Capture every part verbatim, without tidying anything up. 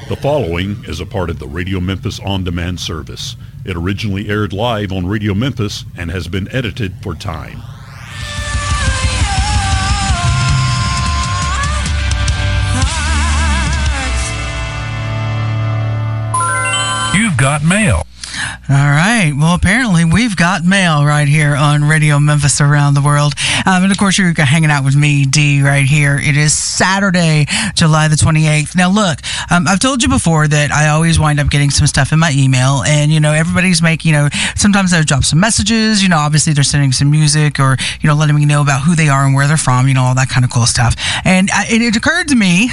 The following is a part of the Radio Memphis on-demand service. It originally aired live on Radio Memphis and has been edited for time. You've got mail. All right. Well, apparently we've got mail right here on Radio Memphis Around the World. Um, and, of course, you're hanging out with me, Dee, right here. It is Saturday, July the twenty-eighth. Now, look, um, I've told you before that I always wind up getting some stuff in my email. And, you know, everybody's making, you know, sometimes they drop some messages. You know, obviously they're sending some music or, you know, letting me know about who they are and where they're from, you know, all that kind of cool stuff. And I, it, it occurred to me,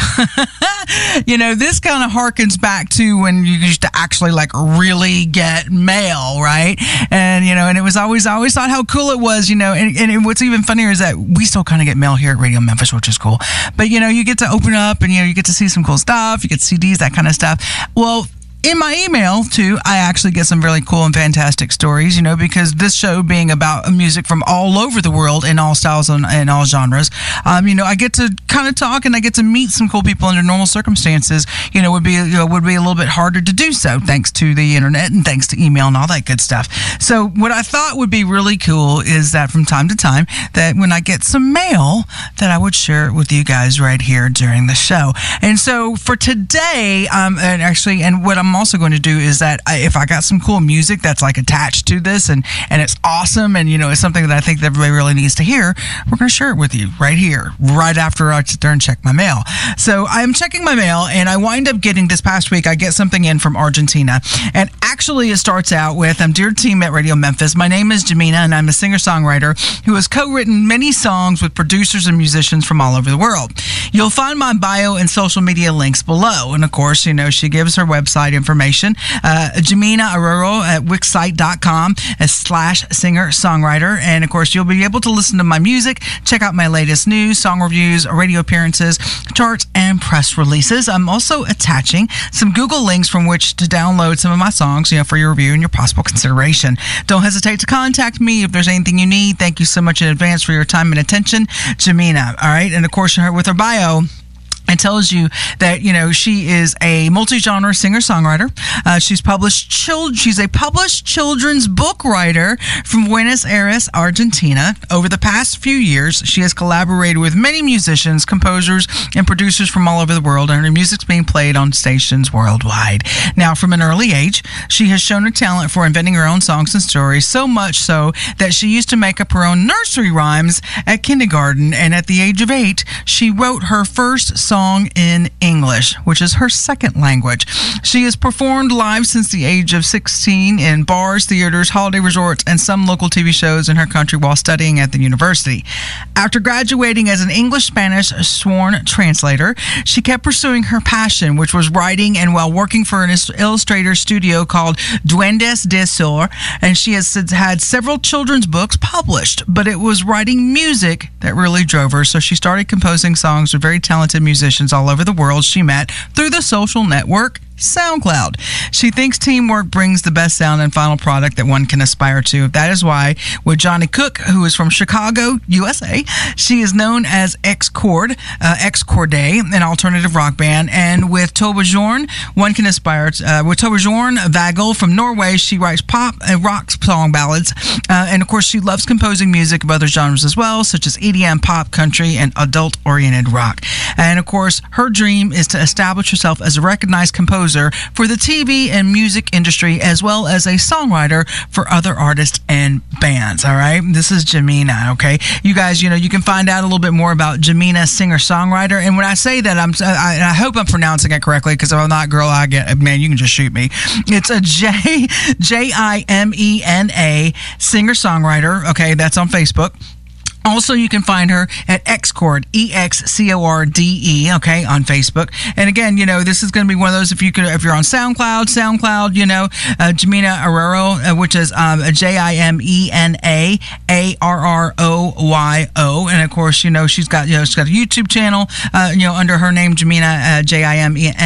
you know, this kind of harkens back to when you used to actually, like, really get mail, right? And, you know, and it was always, I always thought how cool it was, you know, and, and what's even funnier is that we still kind of get mail here at Radio Memphis, which is cool. But, you know, you get to open up and, you know, you get to see some cool stuff, you get C Ds, that kind of stuff. Well, in my email, too, I actually get some really cool and fantastic stories, you know, because this show being about music from all over the world in all styles and, and all genres, um, you know, I get to kind of talk and I get to meet some cool people under normal circumstances, you know, would be, you know, would be a little bit harder to do so thanks to the internet and thanks to email and all that good stuff. So what I thought would be really cool is that from time to time that when I get some mail that I would share it with you guys right here during the show. And so for today, um, and actually, and what I'm also going to do is that I, if I got some cool music that's like attached to this and and it's awesome and you know it's something that I think that everybody really needs to hear, we're going to share it with you right here, right after I sit there and check my mail. So I'm checking my mail and I wind up getting this past week, I get something in from Argentina, and actually it starts out with, um, dear team at Radio Memphis, my name is Jamina and I'm a singer-songwriter who has co-written many songs with producers and musicians from all over the world. You'll find my bio and social media links below, and of course, you know, she gives her website information, uh, Jamina Arroyo at wixsite dot com as slash singer songwriter. And of course, you'll be able to listen to my music, check out my latest news, song reviews, radio appearances, charts, and press releases. I'm also attaching some Google links from which to download some of my songs, you know, for your review and your possible consideration. Don't hesitate to contact me if there's anything you need. Thank you so much in advance for your time and attention, Jamina. All right. And of course, with her bio, it tells you that, you know, she is a multi-genre singer-songwriter. Uh, she's published chil- She's a published children's book writer from Buenos Aires, Argentina. Over the past few years, she has collaborated with many musicians, composers, and producers from all over the world, and her music's being played on stations worldwide. Now, from an early age, she has shown her talent for inventing her own songs and stories, so much so that she used to make up her own nursery rhymes at kindergarten, and at the age of eight, she wrote her first song Song in English, which is her second language. She has performed live since the age of sixteen in bars, theaters, holiday resorts, and some local T V shows in her country while studying at the university. After graduating as an English-Spanish sworn translator, she kept pursuing her passion, which was writing, and while working for an illustrator studio called Duendes de Sur, and she has had several children's books published, but it was writing music that really drove her, so she started composing songs with very talented musicians all over the world she met through the social network SoundCloud. She thinks teamwork brings the best sound and final product that one can aspire to. That is why with Johnny Cook, who is from Chicago, U S A, she is known as X-Chord, uh, X-Chorday, an alternative rock band. And with Torbjørn, one can aspire to, uh, with Torbjørn Vagel from Norway, she writes pop and rock song ballads. Uh, and of course, she loves composing music of other genres as well, such as E D M, pop, country, and adult-oriented rock. And of course, her dream is to establish herself as a recognized composer for the T V and music industry, as well as a songwriter for other artists and bands. All right, this is Jamina. Okay, you guys, you know, you can find out a little bit more about Jamina, singer-songwriter. And when I say that, I'm I, I hope I'm pronouncing it correctly, because if I'm not, girl, I get man, you can just shoot me. It's a J J I M E N A singer-songwriter. Okay, that's on Facebook. Also, you can find her at X-Chord, E X C O R D E, okay, on Facebook. And again, you know, this is going to be one of those, if you could, if you're on SoundCloud, SoundCloud, you know, uh, Jamina Arroyo, uh, which is um, J I M E N A A R R O Y O. And of course, you know, she's got, you know, she's got a YouTube channel, uh, you know, under her name, Jamina, uh, J I M E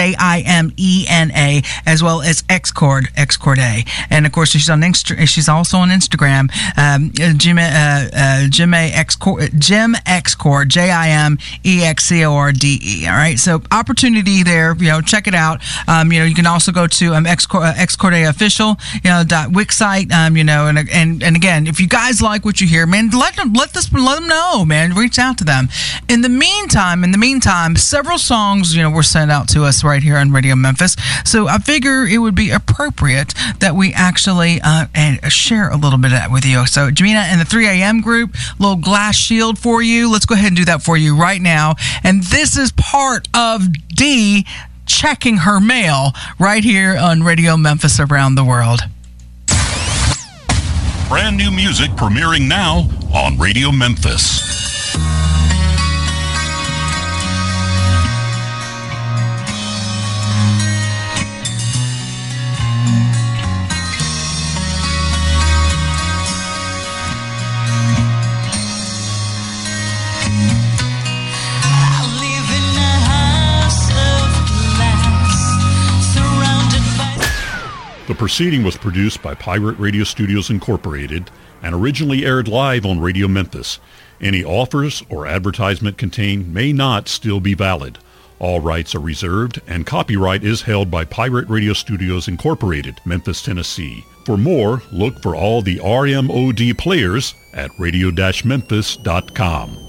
N A, as well as X-Chord, X-Chorday. And of course, she's on Insta- she's also on Instagram, um, Jim, uh, uh, Jim Jim A. Excord, Jim Excord, J I M E X C O R D E. All right, so opportunity there. You know, check it out. Um, you know, you can also go to um, Excorday official, you know, dot wix site. Um, you know, and and and again, if you guys like what you hear, man, let them let this let them know, man. Reach out to them. In the meantime, in the meantime, several songs, you know, were sent out to us right here on Radio Memphis. So I figure it would be appropriate that we actually uh, and share a little bit of that with you. So Jamina and the three a.m. group, little glass shield for you. Let's go ahead and do that for you right now. And this is part of D checking her mail right here on Radio Memphis Around the World. Brand new music premiering now on Radio Memphis. The proceeding was produced by Pirate Radio Studios Incorporated and originally aired live on Radio Memphis. Any offers or advertisement contained may not still be valid. All rights are reserved and copyright is held by Pirate Radio Studios Incorporated, Memphis, Tennessee. For more, look for all the R M O D players at radio dash memphis dot com.